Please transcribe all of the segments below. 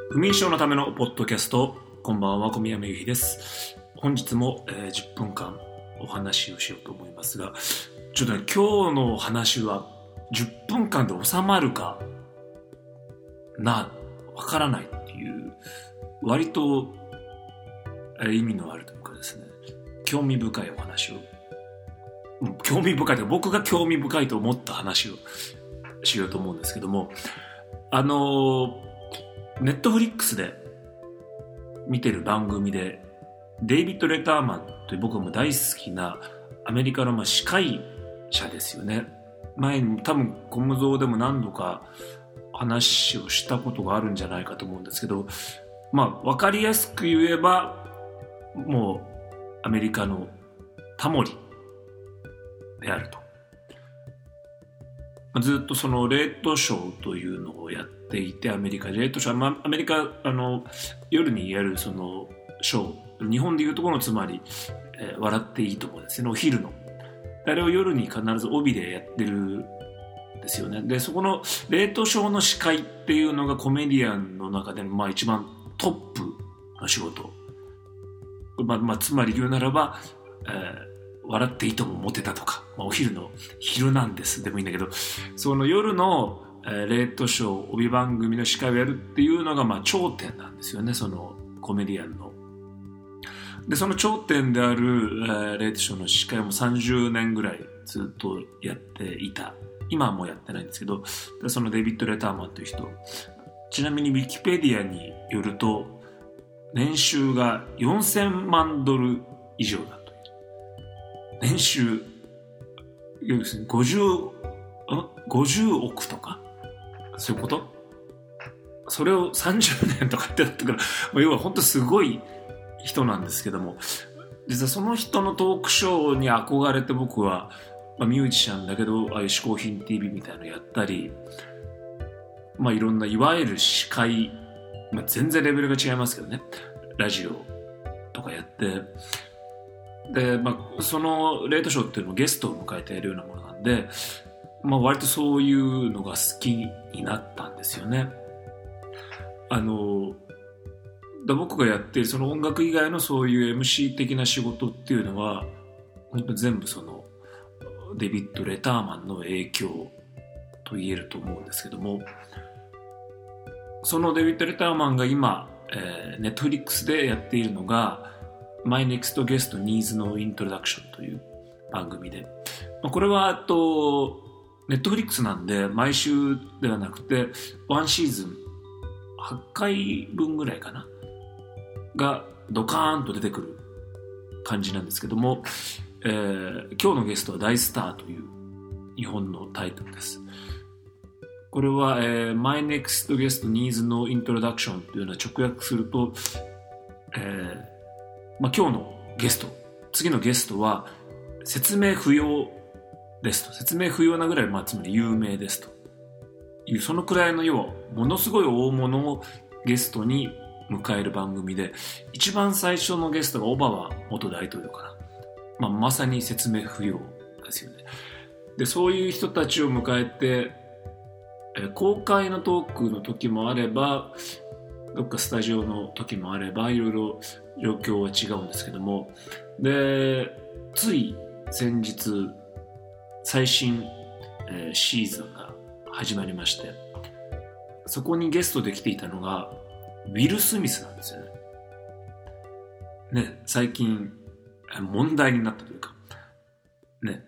不眠症のためのポッドキャスト、こんばんは、小宮山由紀です。本日も、10分間お話をしようと思いますが、ちょっとね、今日の話は10分間で収まるかわからないっていう割と意味のあるというかですね、興味深いお話を、興味深いというか僕が興味深いと思った話をしようと思うんですけども、ネットフリックスで見てる番組でデイビッド・レターマンという僕も大好きなアメリカの司会者ですよね。前に多分コムゾーでも何度か話をしたことがあるんじゃないかと思うんですけど、分かりやすく言えばもうアメリカのタモリであると。ずっとそのレートショーというのをやっていて、アメリカでレートショー、アメリカ夜にやるそのショー、日本でいうところのつまり、笑っていいところですね、お昼のあれを夜に必ず帯でやってるんですよね。でそこのレートショーの司会っていうのがコメディアンの中でも一番トップの仕事、つまり言うならば、笑っていいともモテたとか、お昼のヒルナンデスでもいいんだけど、その夜のレートショー帯番組の司会をやるっていうのが頂点なんですよね、そのコメディアンの。でその頂点であるレートショーの司会も30年ぐらいずっとやっていた。今はもうやってないんですけど、そのデイビッド・レターマンという人、ちなみにウィキペディアによると年収が4000万ドル以上だ。年収要するに50億とかそういうこと、それを30年とか言ってたってから、要は本当すごい人なんですけども、実はその人のトークショーに憧れて僕は、ミュージシャンだけどああいう嗜好品 TV みたいなのやったり、いろんないわゆる司会、全然レベルが違いますけどね、ラジオとかやって、でそのレートショーっていうのもゲストを迎えてやるようなものなんで、割とそういうのが好きになったんですよね。僕がやっているその音楽以外のそういう MC 的な仕事っていうのは本当に全部そのデビッド・レターマンの影響と言えると思うんですけども、そのデビッド・レターマンが今、ネットフリックスでやっているのがMy Next Guest Needs No Introduction という番組で、これはネットフリックスなんで毎週ではなくてワンシーズン8回分ぐらいかながドカーンと出てくる感じなんですけども、今日のゲストは大スターという日本のタイトルです。これは、My Next Guest Needs No Introduction というのは直訳すると、今日のゲスト、次のゲストは説明不要ですと、説明不要なぐらい、つまり有名ですという、そのくらいの要はものすごい大物をゲストに迎える番組で、一番最初のゲストがオバマ元大統領かな、まさに説明不要ですよね。でそういう人たちを迎えて、公開のトークの時もあればどっかスタジオの時もあれば、いろいろ状況は違うんですけども、でつい先日最新、シーズンが始まりまして、そこにゲストで来ていたのがウィル・スミスなんですよね。最近問題になったというかね、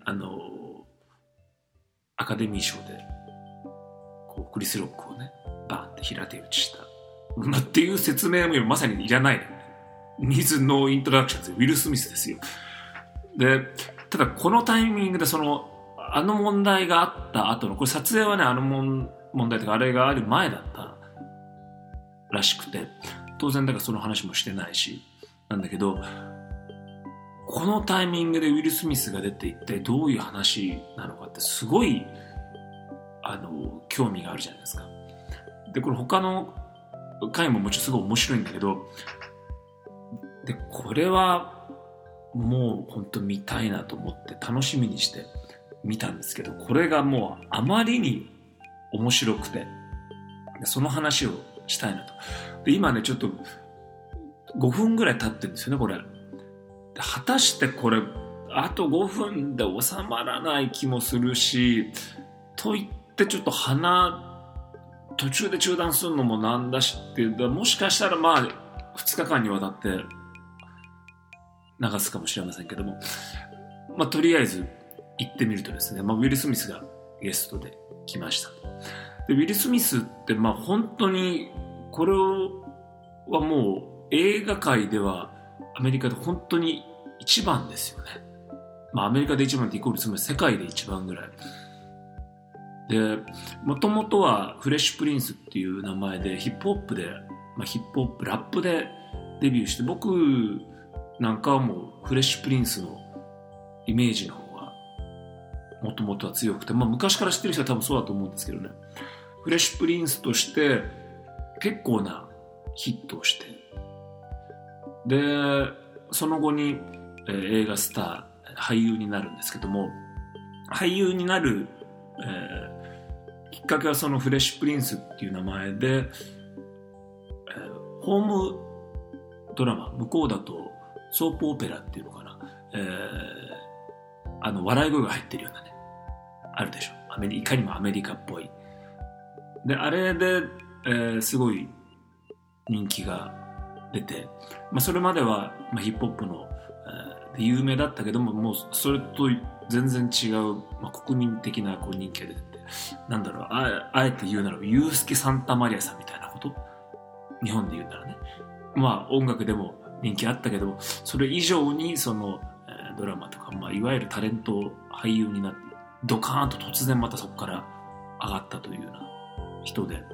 アカデミー賞でクリス・ロックをねバーンって平手打ちしたっていう説明もまさにいらない、Needs No Introduction ですよ。ウィル・スミスですよ。でただこのタイミングであの問題があった後の、これ撮影はね、問題とかあれがある前だったらしくて、当然だからその話もしてないしなんだけど、このタイミングでウィル・スミスが出ていってどういう話なのかってすごい興味があるじゃないですか。でこれ他の回ももちろんすごい面白いんだけど、でこれはもう本当見たいなと思って楽しみにして見たんですけど、これがもうあまりに面白くて、その話をしたいなと。 で今ねちょっと5分ぐらい経ってるんですよねこれ。果たしてこれあと5分で収まらない気もするし、と言ってちょっと途中で中断するのもなんだしって、もしかしたらまあ2日間にわたって流すかもしれませんけども、まあとりあえず行ってみるとですね、まあ、ウィル・スミスがゲストで来ました。でウィル・スミスってまあ本当にこれはもう映画界ではアメリカで本当に一番ですよね。まあアメリカで一番ってイコールつまり世界で一番ぐらいで、もともとはフレッシュプリンスっていう名前でヒップホップで、まあ、ヒップホップラップでデビューして、僕なんかはもうフレッシュプリンスのイメージの方がもともとは強くて、まあ昔から知ってる人は多分そうだと思うんですけどね、フレッシュプリンスとして結構なヒットをして、でその後に、映画スター俳優になるんですけども、俳優になる、きっかけはそのフレッシュプリンスっていう名前で、ホームドラマ、向こうだとソープオペラっていうのかな、笑い声が入ってるようなねあるでしょ、いかにもアメリカっぽいで、あれで、すごい人気が出て、まあ、それまでは、まあ、ヒップホップの、で有名だったけども、もうそれと全然違う、まあ、国民的なこう人気が出てて、なんだろう、あえて言うならユースケ・サンタマリアさんみたいなこと、日本で言うならね、まあ音楽でも人気あったけど、それ以上にその、ドラマとか、まあ、いわゆるタレント俳優になってドカーンと突然またそこから上がったというような人で、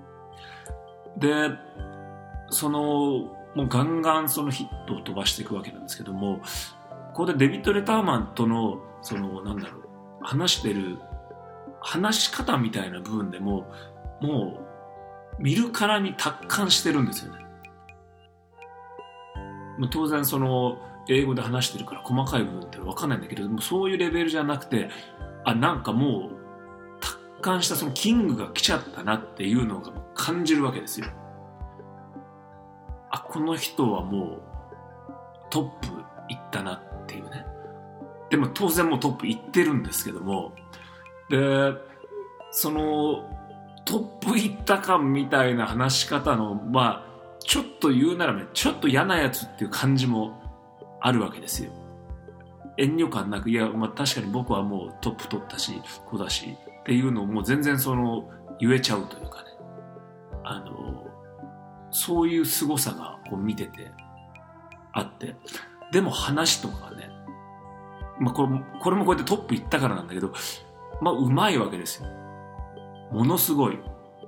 そのもうガンガンそのヒットを飛ばしていくわけなんですけども、ここでデビッド・レターマンとのそのなんだろう、話してる話し方みたいな部分でももう見るからに達観してるんですよね。当然その英語で話してるから細かい部分って分かんないんだけども、そういうレベルじゃなくて、なんかもう達観したそのキングが来ちゃったなっていうのが感じるわけですよ。この人はもうトップ行ったなっていうね。でも当然もうトップ行ってるんですけども、でそのトップ行った感みたいな話し方の、まあちょっと言うならね、ちょっと嫌なやつっていう感じもあるわけですよ。遠慮感なく、いや、まあ確かに僕はもうトップ取ったしこうだしっていうのをもう全然その言えちゃうというかね、そういう凄さがこう見ててあって、でも話とかね、まあこれもこうやってトップ行ったからなんだけど、まあうまいわけですよ。ものすごい。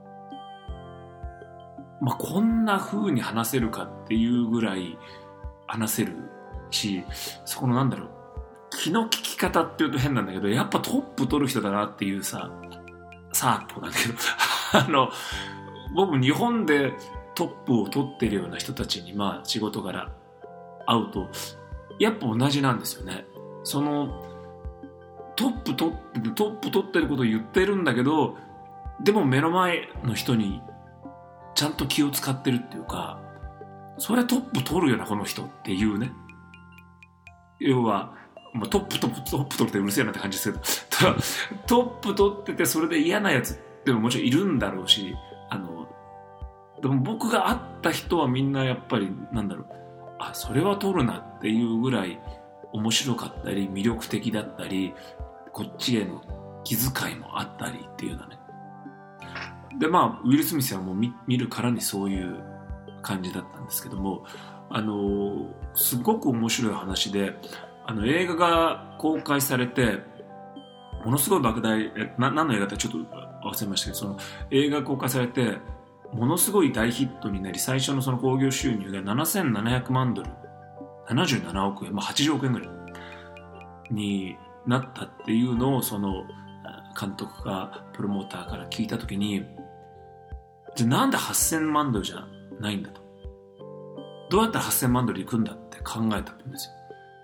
まあこんな風に話せるかっていうぐらい話せるし、そこのなんだろう、気の利き方っていうと変なんだけど、やっぱトップ取る人だなっていうさあとなんだけど僕日本でトップを取ってるような人たちにまあ仕事柄会うとやっぱ同じなんですよね。そのトップ取ってることを言ってるんだけど、でも目の前の人にちゃんと気を使ってるっていうか、それトップ取るよなこの人っていうね。要はまあ、トップ取ってうるせえなって感じですけどトップ取っててそれで嫌なやつでももちろんいるんだろうし、でも僕が会った人はみんなやっぱりなんだろう、それは取るなっていうぐらい面白かったり魅力的だったり、こっちへの気遣いもあったりっていうようなね。でまあウィル・スミスはもう 見るからにそういう感じだったんですけども、すごく面白い話で、映画が公開されてものすごい莫大、何の映画かちょっと忘れましたけど、その映画公開されてものすごい大ヒットになり、最初のその興行収入が7700万ドル、77億円、まあ、80億円ぐらいになったっていうのをその監督がプロモーターから聞いたときに、じゃあなんで8000万ドルじゃないんだと、どうやったら8000万ドルいくんだって考えたんですよ。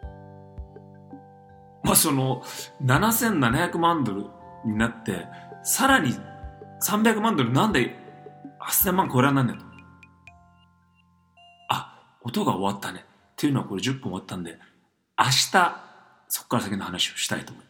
まあその7700万ドルになってさらに300万ドルなんで8000万超えらんないんだと。 音が終わったねっていうのはこれ10分終わったんで、明日そこから先の話をしたいと思います。